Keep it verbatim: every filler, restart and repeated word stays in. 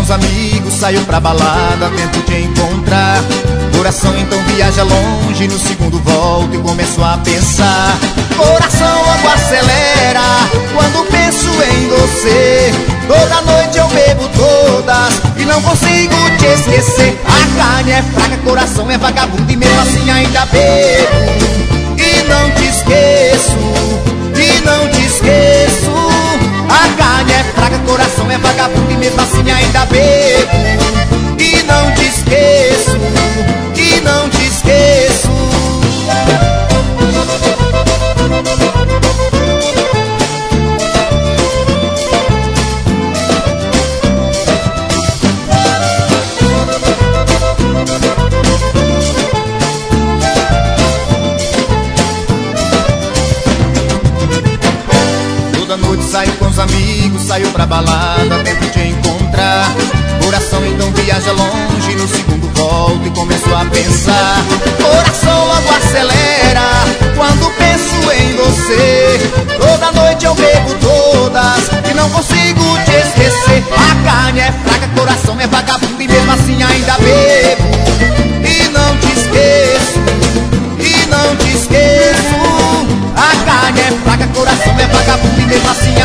os amigos, saiu pra balada, tento te encontrar. Coração então viaja longe, no segundo volta e começo a pensar. Coração logo acelera quando penso em você. Toda noite eu bebo todas e não consigo te esquecer. A carne é fraca, coração é vagabundo e mesmo assim ainda bebo. E não te esqueço, e não te esqueço. A carne é fraca, coração é vagabundo e mesmo assim ainda bebo. E não te esqueço, e não te esqueço. Toda noite saio com os amigos, saio pra balada, tento te encontrar. Coração então viaja longe, no segundo volta e começo a pensar. Coração logo acelera quando penso em você. Toda noite eu bebo todas e não consigo te esquecer. A carne é fraca, coração é vagabundo e mesmo assim ainda bebo. E não te esqueço, e não te esqueço. A carne é fraca, coração é vagabundo e mesmo assim